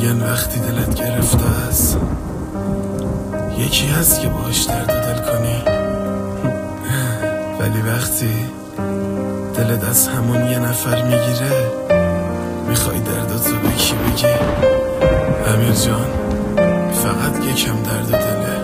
میگن وقتی دلت گرفته است یکی هست که باهاش درد دل کنی، ولی وقتی دلت از همون یه نفر میگیره میخوای درداتو به کی بگی؟ امیر جان فقط یکم درد دله.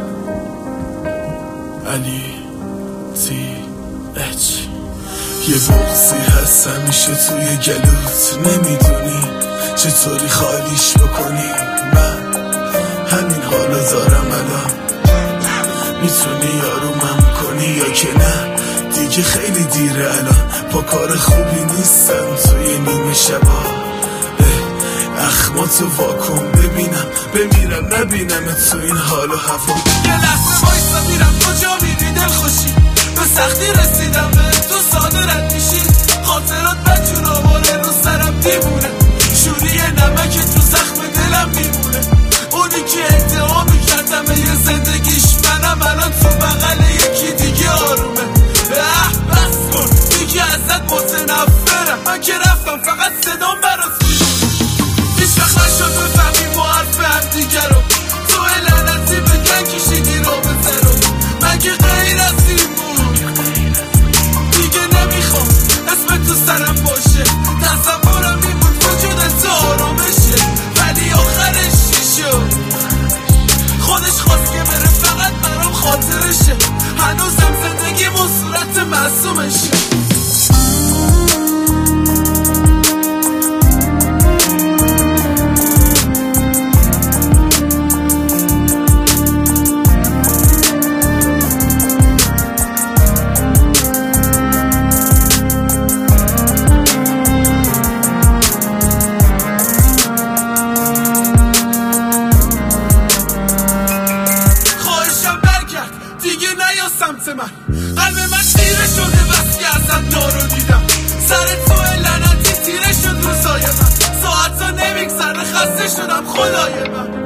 علی تی اچ یه بغضی هست همیشه توی گلوت، نمیدونی چطوری خالیش بکنی. من همین حالو دارم الان، میتونی یارومم کنی یا که نه؟ دیگه خیلی دیره الان، با کار خوبی نیستم توی نیمه شبا. اخماتو واکن ببینم بمیرم نبینم تو این حال و هوا. یه لحظه وایسا میرم کجا میری دل خوشی، به سختی رسیدم به تو ساده رد میشی. خاطرات بچون آواره رو سرم دیمونه، شوری نمک تو زخم دلم میمونه. اونی که ادعا میکردم یه زندگیش منم الان تو بغل یکی دیگه آرومه. بس کن دیگه ازت متنفرم، من که رفتم فقط صدام برات میمونه. هیچ وقت نشد بفهمی ما حرف هم دیگه رو، تو لعنتی بگن کشیدی رو بزه رو. من که غیر از این بود دیگه نمیخوام اسم تو سرم باشه، تصورم این بود وجود تو آرامشه. ولی آخرش چی شد؟ خودش خواست که بره فقط برام خاطرشه، هنوزم زندگیمون صورت معصومشه. قلب من تیره شده بس که ازم دارو دیدم، سر تو لعنتی تیره شد روزای من. ساعت ها نمیگذره خسته شدم خدای من.